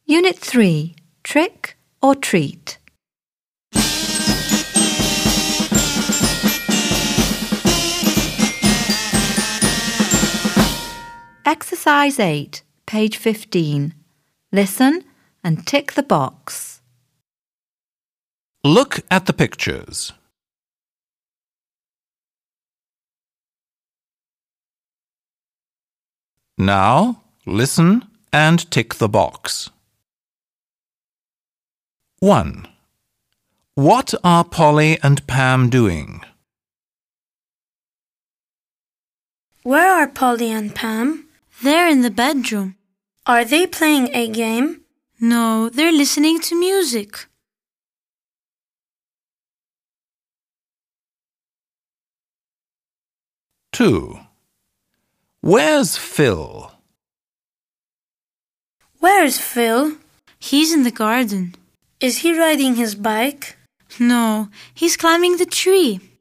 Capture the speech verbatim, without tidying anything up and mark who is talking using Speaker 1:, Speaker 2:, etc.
Speaker 1: Unit three, Trick or Treat. Exercise eight, page fifteen. Listen and tick the box.
Speaker 2: Look at the pictures. Now, listen and tick the box. one. What are Polly and Pam doing?
Speaker 3: Where are Polly and Pam?
Speaker 4: They're in the bedroom.
Speaker 3: Are they playing a game?
Speaker 4: No, they're listening to music.
Speaker 2: two. Where's Phil?
Speaker 3: Where's Phil?
Speaker 4: He's in the garden.
Speaker 3: Is he riding his bike?
Speaker 4: No, he's climbing the tree.